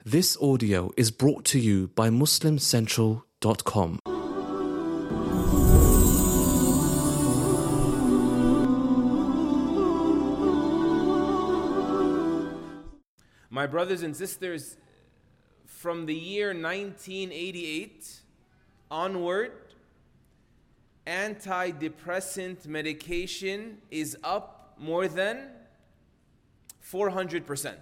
This audio is brought to you by MuslimCentral.com. My brothers and sisters, from the year 1988 onward, antidepressant medication is up more than 400%.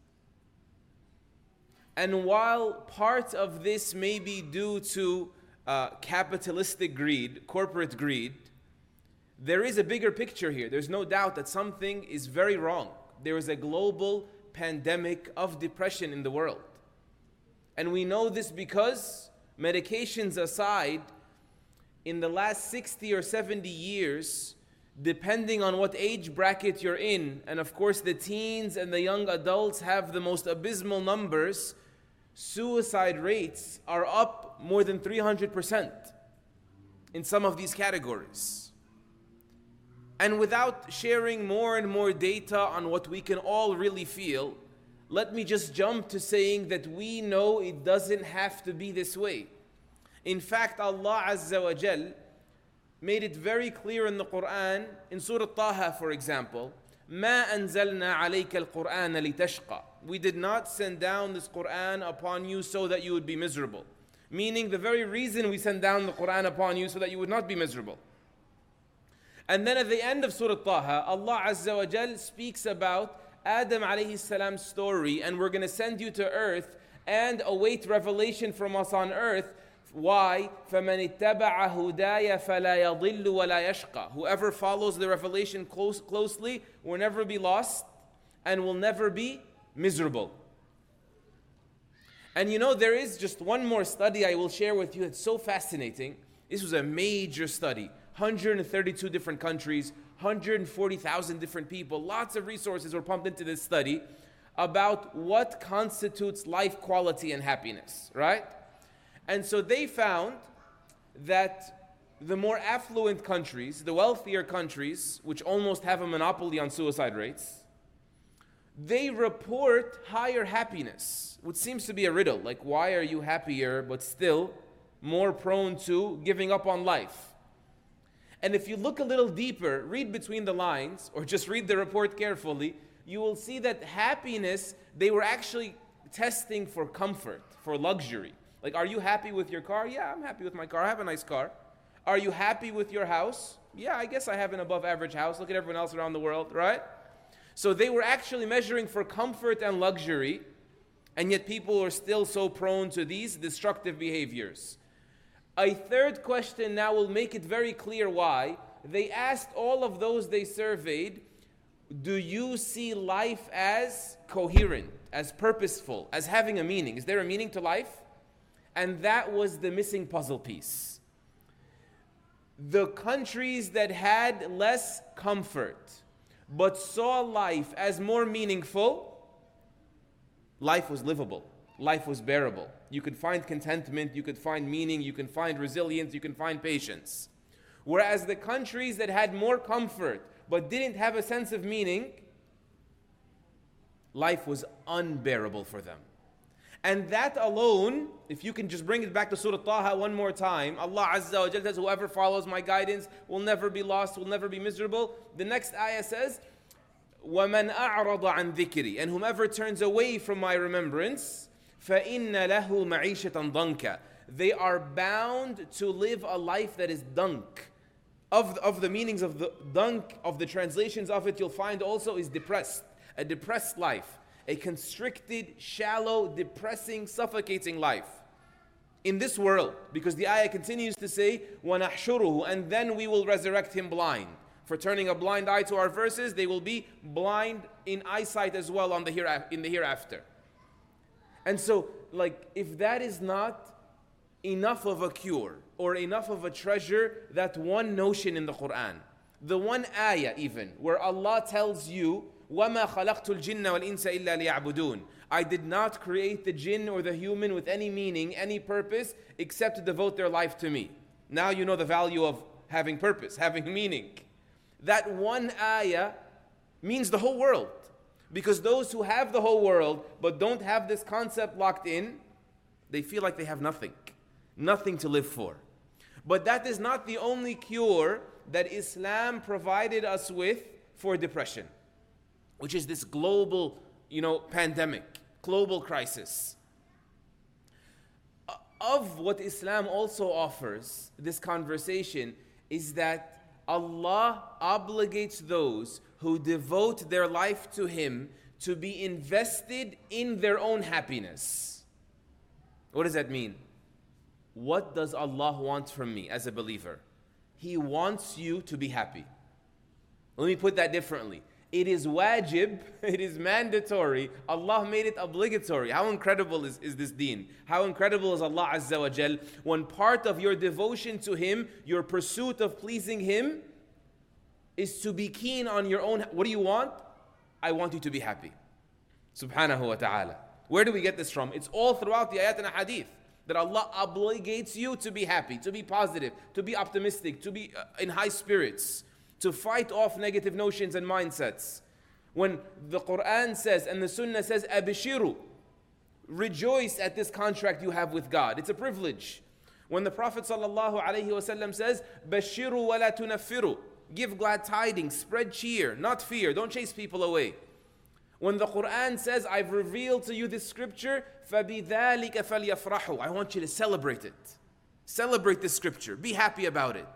And while part of this may be due to capitalistic greed, corporate greed, there is a bigger picture here. There's no doubt that something is very wrong. There is a global pandemic of depression in the world. And we know this because, medications aside, in the last 60 or 70 years, depending on what age bracket you're in, and of course the teens and the young adults have the most abysmal numbers, suicide rates are up more than 300% in some of these categories. And without sharing more and more data on what we can all really feel, let me just jump to saying that we know it doesn't have to be this way. In fact, Allah Azza wa Jal made it very clear in the Quran, in Surah Taha, for example, مَا أَنزَلْنَا عَلَيْكَ الْقُرْآنَ لِتَشْقَى. We did not send down this Quran upon you so that you would be miserable. Meaning the very reason we send down the Quran upon you so that you would not be miserable. And then at the end of Surah Taha, Allah Azza wa Jal speaks about Adam alayhi salam's story, and we're going to send you to earth and await revelation from us on earth. Why? فَمَنِ اتَّبَعَ هُدَايَ فَلَا يَضِلُّ وَلَا يَشْقَى. Whoever follows the revelation closely will never be lost and will never be miserable. And you know, there is just one more study I will share with you. It's so fascinating. This was a major study. 132 different countries, 140,000 different people. Lots of resources were pumped into this study about what constitutes life quality and happiness, right? And so they found that the more affluent countries, the wealthier countries, which almost have a monopoly on suicide rates, they report higher happiness, which seems to be a riddle. Like, why are you happier but still more prone to giving up on life? And if you look a little deeper, read between the lines, or just read the report carefully, you will see that happiness, they were actually testing for comfort, for luxury. Like, are you happy with your car? Yeah, I'm happy with my car. I have a nice car. Are you happy with your house? Yeah, I guess I have an above average house. Look at everyone else around the world, right? So they were actually measuring for comfort and luxury, and yet people are still so prone to these destructive behaviors. A third question now will make it very clear why. They asked all of those they surveyed, do you see life as coherent, as purposeful, as having a meaning? Is there a meaning to life? And that was the missing puzzle piece. The countries that had less comfort, but saw life as more meaningful, life was livable. Life was bearable. You could find contentment, you could find meaning, you can find resilience, you can find patience. Whereas the countries that had more comfort but didn't have a sense of meaning, life was unbearable for them. And that alone, if you can just bring it back to Surah Taha one more time, Allah Azza wa Jalla says, whoever follows my guidance will never be lost, will never be miserable. The next ayah says, وَمَنْ أَعْرَضَ عَنْ ذِكْرِي. And whomever turns away from my remembrance, فَإِنَّ لَهُ مَعِيشَةً ضَنْكَ. They are bound to live a life that is dunk. Of the meanings of the dunk, of the translations of it, you'll find also is depressed. A depressed life. A constricted, shallow, depressing, suffocating life. In this world. Because the ayah continues to say, وَنَحْشُرُهُ. And then we will resurrect him blind. For turning a blind eye to our verses, they will be blind in eyesight as well in the hereafter. And so, if that is not enough of a cure or enough of a treasure, that one notion in the Quran, the one ayah even, where Allah tells you, وَمَا خَلَقْتُ الْجِنَّ وَالْإِنسَ إِلَّا لِيَعْبُدُونَ. I did not create the jinn or the human with any meaning, any purpose, except to devote their life to me. Now you know the value of having purpose, having meaning. That one ayah means the whole world. Because those who have the whole world but don't have this concept locked in, they feel like they have nothing, nothing to live for. But that is not the only cure that Islam provided us with for depression, which is this global, pandemic, global crisis. Of what Islam also offers, this conversation, is that Allah obligates those who devote their life to Him to be invested in their own happiness. What does that mean? What does Allah want from me as a believer? He wants you to be happy. Let me put that differently. It is wajib, it is mandatory. Allah made it obligatory. How incredible is this deen? How incredible is Allah Azza wa Jal when part of your devotion to Him, your pursuit of pleasing Him, is to be keen on your own. What do you want? I want you to be happy. Subhanahu wa ta'ala. Where do we get this from? It's all throughout the ayat and hadith that Allah obligates you to be happy, to be positive, to be optimistic, to be in high spirits, to fight off negative notions and mindsets. When the Quran says and the Sunnah says, Abishiru, rejoice at this contract you have with God. It's a privilege. When the Prophet ﷺ says, Bashiru wa la tunaffiru, give glad tidings, spread cheer, not fear, don't chase people away. When the Quran says, I've revealed to you this scripture, فَبِذَلِكَ فَلْيَفْرَحُوا, I want you to celebrate it. Celebrate this scripture. Be happy about it.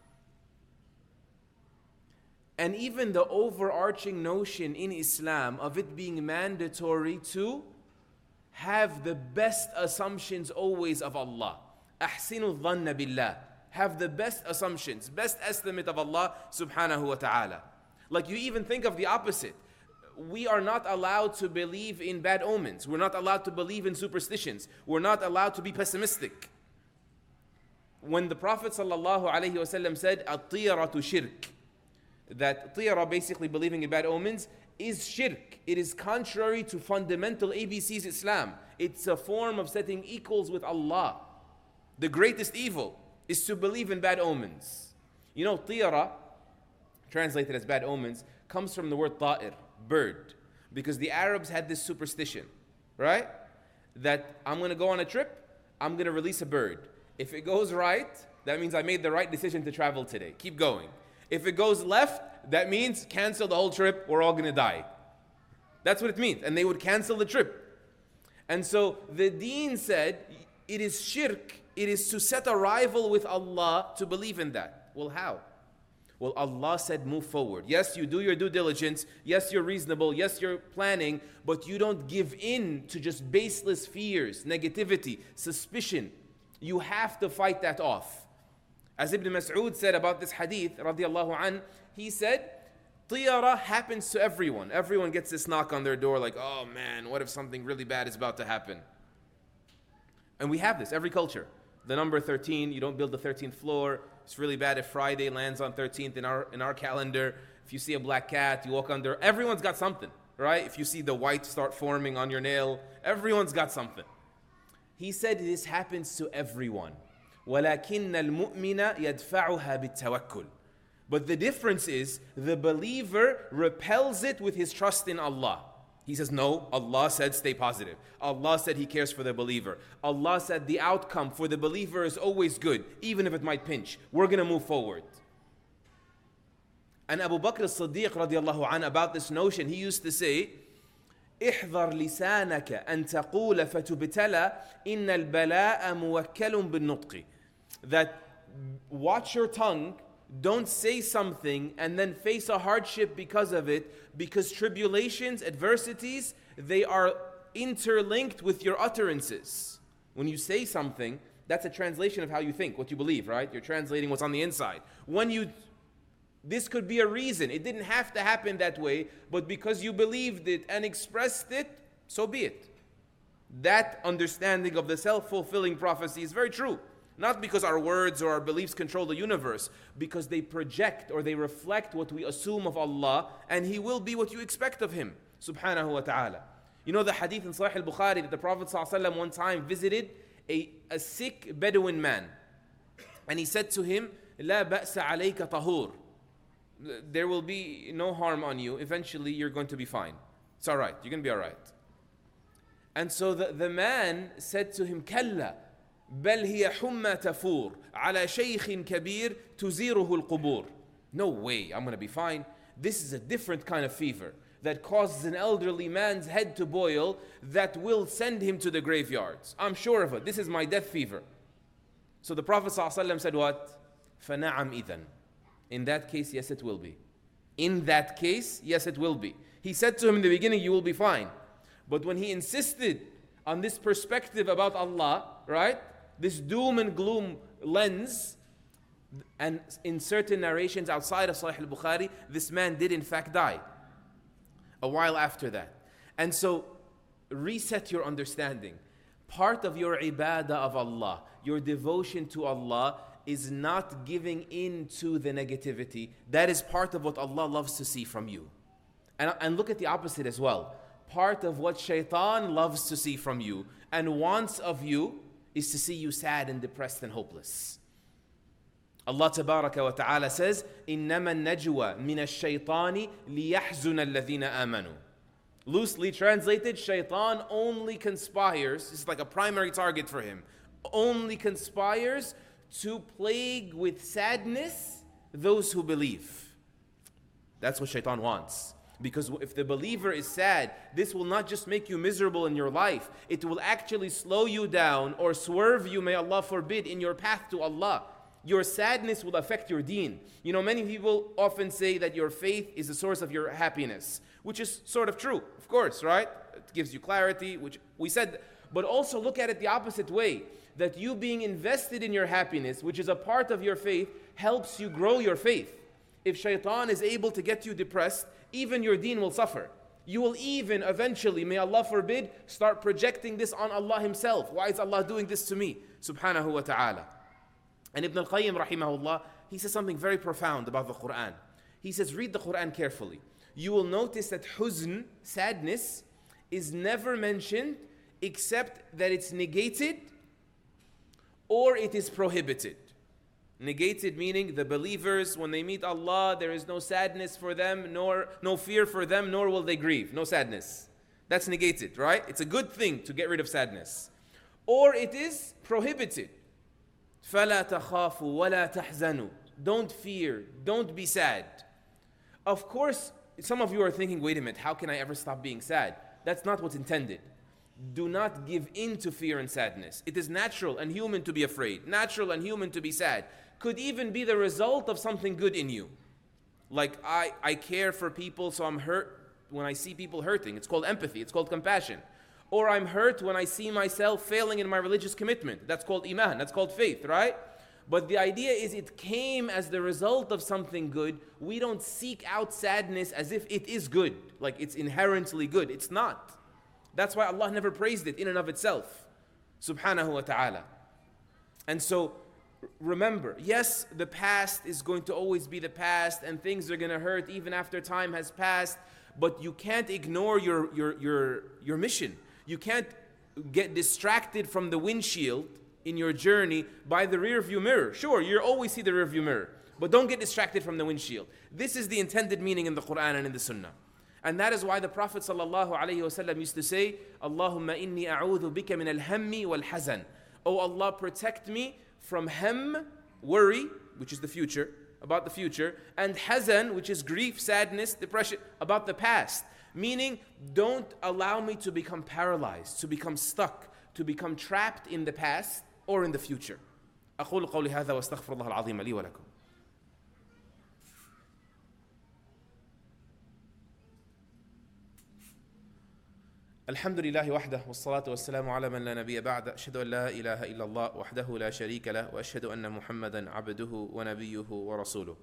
And even the overarching notion in Islam of it being mandatory to have the best assumptions always of Allah. أَحْسِنُوا الظَّنَّ بِاللَّهِ, have the best assumptions, best estimate of Allah subhanahu wa ta'ala. Like you even think of the opposite. We are not allowed to believe in bad omens. We're not allowed to believe in superstitions. We're not allowed to be pessimistic. When the Prophet ﷺ said, "At-tiyaratu shirk," that tiyara, basically believing in bad omens, is shirk. It is contrary to fundamental ABC's Islam. It's a form of setting equals with Allah. The greatest evil is to believe in bad omens. Tiyara, translated as bad omens, comes from the word ta'ir, bird, because the Arabs had this superstition, right? That I'm going to go on a trip, I'm going to release a bird. If it goes right, that means I made the right decision to travel today. Keep going. If it goes left, that means cancel the whole trip, we're all going to die. That's what it means. And they would cancel the trip. And so the deen said, it is shirk, it is to set a rival with Allah to believe in that. Well, how? Well, Allah said, move forward. Yes, you do your due diligence. Yes, you're reasonable. Yes, you're planning. But you don't give in to just baseless fears, negativity, suspicion. You have to fight that off. As Ibn Mas'ud said about this hadith, radiallahu an, he said, Tiyara happens to everyone. Everyone gets this knock on their door like, oh man, what if something really bad is about to happen? And we have this, every culture. The number 13, you don't build the 13th floor. It's really bad if Friday lands on 13th in our calendar. If you see a black cat, you walk under. Everyone's got something, right? If you see the white start forming on your nail, everyone's got something. He said this happens to everyone. وَلَكِنَّ الْمُؤْمِنَ يَدْفَعُهَا بِالتَّوَكُّلِ. But the difference is the believer repels it with his trust in Allah. He says, no, Allah said stay positive. Allah said He cares for the believer. Allah said the outcome for the believer is always good, even if it might pinch. We're going to move forward. And Abu Bakr as-Siddiq radiallahu anh, about this notion, he used to say, احذر لسانك أن تقول فتبتلى إن البلاء موكل بالنطق. That watch your tongue, don't say something and then face a hardship because of it, because tribulations, adversities, they are interlinked with your utterances. When you say something, that's a translation of how you think, what you believe, right? You're translating what's on the inside. This could be a reason. It didn't have to happen that way, but because you believed it and expressed it, so be it. That understanding of the self-fulfilling prophecy is very true. Not because our words or our beliefs control the universe, because they project or they reflect what we assume of Allah, and He will be what you expect of Him, subhanahu wa ta'ala. You know the hadith in Sahih al-Bukhari that the Prophet ﷺ one time visited a sick Bedouin man. And he said to him, لا بأس عليك طهور. There will be no harm on you. Eventually you're going to be fine. It's all right. You're going to be all right. And so the man said to him, كلا بل هي حمى تفور على شيخ كبير تزيره القبور. No way, I'm going to be fine. This is a different kind of fever that causes an elderly man's head to boil that will send him to the graveyards. I'm sure of it. This is my death fever. So the Prophet ﷺ said what? فَنَعَمْ إِذًا. In that case, yes it will be. In that case, yes it will be. He said to him in the beginning, you will be fine. But when he insisted on this perspective about Allah, right? This doom and gloom lens, and in certain narrations outside of Sahih al-Bukhari, this man did in fact die a while after that. And so, reset your understanding. Part of your ibadah of Allah, your devotion to Allah, is not giving in to the negativity. That is part of what Allah loves to see from you. And look at the opposite as well. Part of what shaitan loves to see from you and wants of you is to see you sad and depressed and hopeless. Allah Tabaraka wa Ta'ala says, إِنَّمَا النَّجْوَى مِنَ الشَّيْطَانِ لِيَحْزُنَ الَّذِينَ آمَنُوا. Loosely translated, shaitan only conspires, it's like a primary target for him, only conspires to plague with sadness those who believe. That's what shaitan wants. Because if the believer is sad, this will not just make you miserable in your life, it will actually slow you down or swerve you, may Allah forbid, in your path to Allah. Your sadness will affect your deen. You know, many people often say that your faith is the source of your happiness, which is sort of true, of course, right? It gives you clarity, which we said, but also look at it the opposite way, that you being invested in your happiness, which is a part of your faith, helps you grow your faith. If shaitan is able to get you depressed, even your deen will suffer. You will even eventually, may Allah forbid, start projecting this on Allah Himself. Why is Allah doing this to me? Subhanahu wa ta'ala. And Ibn al-Qayyim rahimahullah, he says something very profound about the Quran. He says, read the Quran carefully. You will notice that huzn, sadness, is never mentioned except that it's negated or it is prohibited. Negated meaning the believers, when they meet Allah, there is no sadness for them, nor no fear for them, nor will they grieve. No sadness. That's negated, right? It's a good thing to get rid of sadness. Or it is prohibited. فَلَا تَخَافُوا وَلَا تَحْزَنُوا. Don't fear, don't be sad. Of course, some of you are thinking, wait a minute, how can I ever stop being sad? That's not what's intended. Do not give in to fear and sadness. It is natural and human to be afraid, natural and human to be sad. Could even be the result of something good in you. Like I care for people, so I'm hurt when I see people hurting. It's called empathy, it's called compassion. Or I'm hurt when I see myself failing in my religious commitment. That's called iman, that's called faith, right? But the idea is it came as the result of something good. We don't seek out sadness as if it is good, like it's inherently good. It's not. That's why Allah never praised it in and of itself. Subhanahu wa ta'ala. And so, remember, yes, the past is going to always be the past and things are going to hurt even after time has passed, but you can't ignore your mission. You can't get distracted from the windshield in your journey by the rear view mirror. Sure, you always see the rear view mirror, but don't get distracted from the windshield. This is the intended meaning in the Quran and in the Sunnah. And that is why the Prophet ﷺ used to say, Allahumma inni a'udhu bika min al-hammi wal-hazan. Oh Allah, protect me from ham, worry, which is the future, about the future, and hazan, which is grief, sadness, depression, about the past. Meaning, don't allow me to become paralyzed, to become stuck, to become trapped in the past or in the future. أقول قولي هذا واستغفر الله العظيم لي ولكم. الحمد لله وحده والصلاة والسلام على من لا نبي بعد أشهد أن لا إله إلا الله وحده لا شريك له وأشهد أن محمدا عبده ونبيه ورسوله.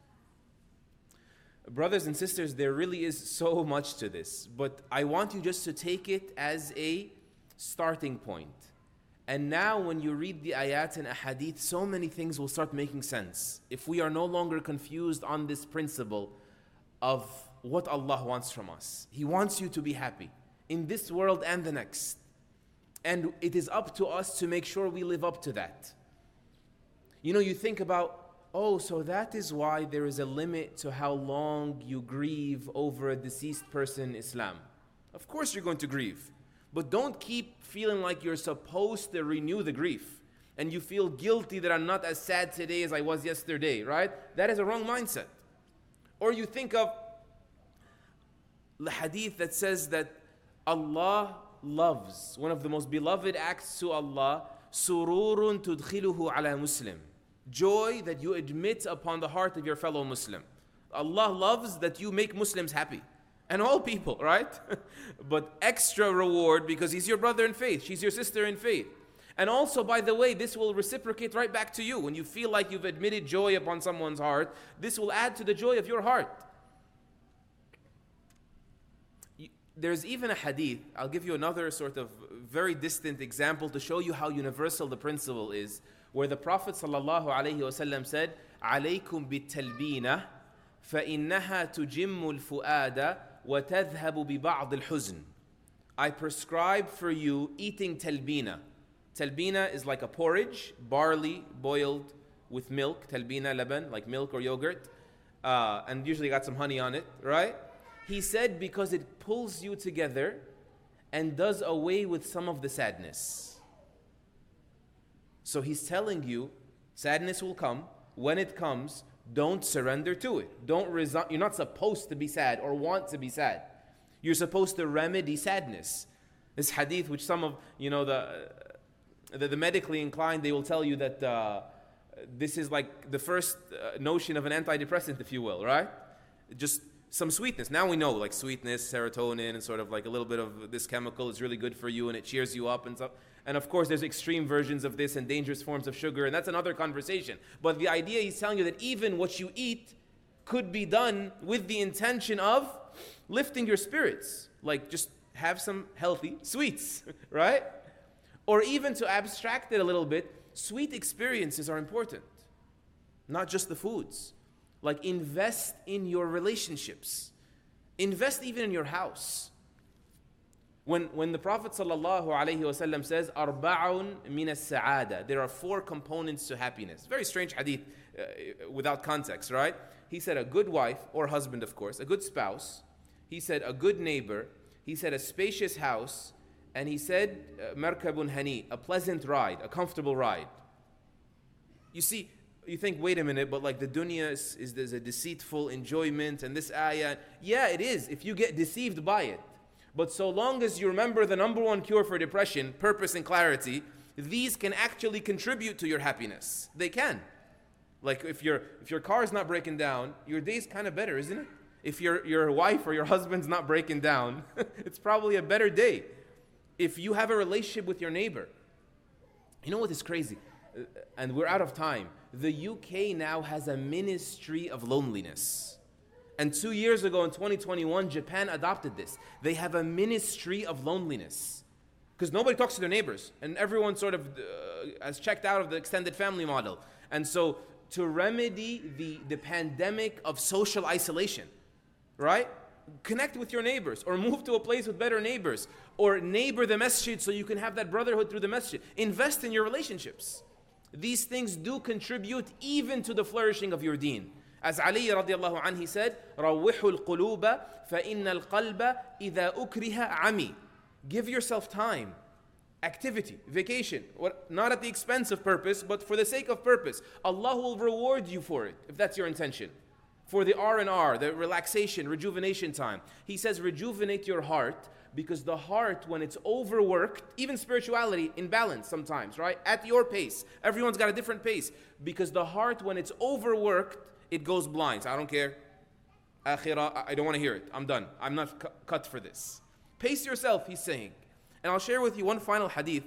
Brothers and sisters, there really is so much to this, but I want you just to take it as a starting point. And now when you read the ayat and ahadith, so many things will start making sense. If we are no longer confused on this principle of what Allah wants from us. He wants you to be happy in this world and the next. And it is up to us to make sure we live up to that. You know, you think about, oh, so that is why there is a limit to how long you grieve over a deceased person in Islam. Of course you're going to grieve. But don't keep feeling like you're supposed to renew the grief. And you feel guilty that I'm not as sad today as I was yesterday, right? That is a wrong mindset. Or you think of the hadith that says that Allah loves, one of the most beloved acts to Allah, sururun tudkhiluhu ala muslim. Joy that you admit upon the heart of your fellow Muslim. Allah loves that you make Muslims happy. And all people, right? But extra reward because he's your brother in faith, she's your sister in faith. And also, by the way, this will reciprocate right back to you. When you feel like you've admitted joy upon someone's heart, this will add to the joy of your heart. There's even a hadith, I'll give you another sort of very distant example to show you how universal the principle is, where the Prophet ﷺ said, عَلَيْكُمْ بِالتَّلْبِينَةِ فَإِنَّهَا تُجِمُّ الْفُؤَادَ وَتَذْهَبُ بِبَعْضِ الْحُزْنِ. I prescribe for you eating talbina. Talbina is like a porridge, barley boiled with milk, talbina laban, like milk or yogurt, and usually got some honey on it, right? He said because it pulls you together and does away with some of the sadness. So he's telling you, sadness will come. When it comes, don't surrender to it. Don't resign. You're not supposed to be sad or want to be sad. You're supposed to remedy sadness. This hadith, which some of, the medically inclined, they will tell you that this is like the first notion of an antidepressant, if you will, right? Just some sweetness. Now we know, like sweetness, serotonin, and sort of like a little bit of this chemical is really good for you and it cheers you up and stuff. And of course, there's extreme versions of this and dangerous forms of sugar, and that's another conversation. But the idea, he's telling you that even what you eat could be done with the intention of lifting your spirits. Like just have some healthy sweets, right? Or even to abstract it a little bit, sweet experiences are important. Not just the foods. Like invest in your relationships. Invest even in your house. When the Prophet ﷺ says, Arba'un min as-sa'ada, there are 4 components to happiness. Very strange hadith without context, right? He said a good wife, or husband of course, a good spouse. He said a good neighbor. He said a spacious house. And he said, markabun hani, a pleasant ride, a comfortable ride. You see, you think, wait a minute, but like the dunya is a deceitful enjoyment, and this ayah, yeah, it is, if you get deceived by it. But so long as you remember the number 1 cure for depression, purpose and clarity, these can actually contribute to your happiness. They can. Like if your car is not breaking down, your day's kind of better, isn't it? If your wife or your husband's not breaking down, it's probably a better day. If you have a relationship with your neighbor, you know what is crazy? And we're out of time. The UK now has a ministry of loneliness. And 2 years ago in 2021, Japan adopted this. They have a ministry of loneliness. Because nobody talks to their neighbors. And everyone sort of has checked out of the extended family model. And so to remedy the pandemic of social isolation, right? Connect with your neighbors, or move to a place with better neighbors, or neighbor the masjid so you can have that brotherhood through the masjid. Invest in your relationships. These things do contribute even to the flourishing of your deen. As Ali radiallahu anhu, he said, روِّحُ الْقُلُوبَ فَإِنَّ الْقَلْبَ إِذَا أُكْرِهَ عَمِي. Give yourself time, activity, vacation, not at the expense of purpose, but for the sake of purpose. Allah will reward you for it, if that's your intention. For the R&R, the relaxation, rejuvenation time. He says, rejuvenate your heart, because the heart, when it's overworked, even spirituality, in balance sometimes, right? At your pace. Everyone's got a different pace. Because the heart, when it's overworked, it goes blind. So I don't care. Akhirah, I don't want to hear it. I'm done. I'm not cut for this. Pace yourself, he's saying. And I'll share with you one final hadith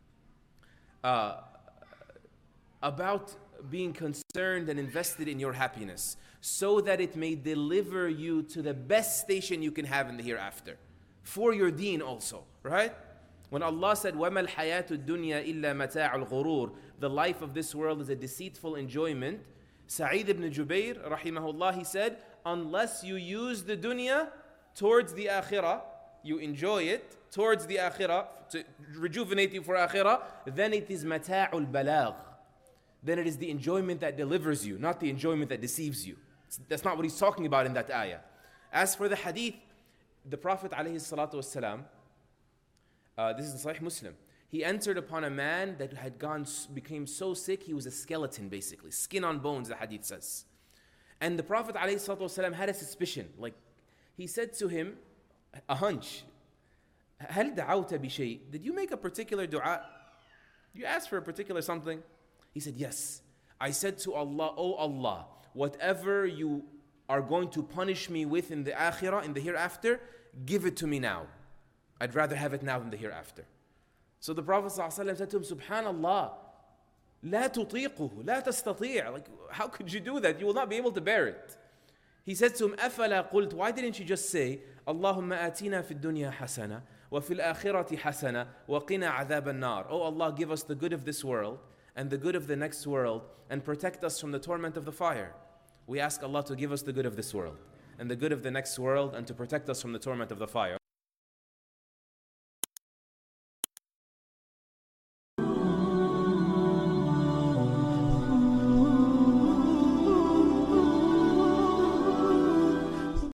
about being concerned and invested in your happiness, so that it may deliver you to the best station you can have in the hereafter. For your deen also, right? When Allah said, وَمَا الْحَيَاةُ الدُّنْيَا إِلَّا مَتَاعُ الْغُرُورِ, the life of this world is a deceitful enjoyment. Sa'id ibn Jubair, rahimahullah, he said, unless you use the dunya towards the akhirah, you enjoy it towards the akhirah, to rejuvenate you for akhirah, then it is mata'ul balagh. Then it is the enjoyment that delivers you, not the enjoyment that deceives you. That's not what he's talking about in that ayah. As for the hadith, the Prophet ﷺ, this is in Sahih Muslim, he entered upon a man that had became so sick, he was a skeleton basically, skin on bones, the hadith says. And the Prophet ﷺ had a suspicion, like he said to him, a hunch, هل دعوت بشيء? Did you make a particular dua? You asked for a particular something? He said, yes. I said to Allah, oh Allah, whatever you are going to punish me with in the akhirah, in the hereafter, give it to me now. I'd rather have it now than the hereafter. So the Prophet ﷺ said to him, Subhanallah, لا تطيقه, لا تستطيع. Like, how could you do that? You will not be able to bear it. He said to him, أفلا قلت, why didn't you just say, اللهم آتنا في الدنيا حسنة وفي الآخرة حسنة وقنا عذاب النار. Oh Allah, give us the good of this world and the good of the next world and protect us from the torment of the fire. We ask Allah to give us the good of this world and the good of the next world and to protect us from the torment of the fire.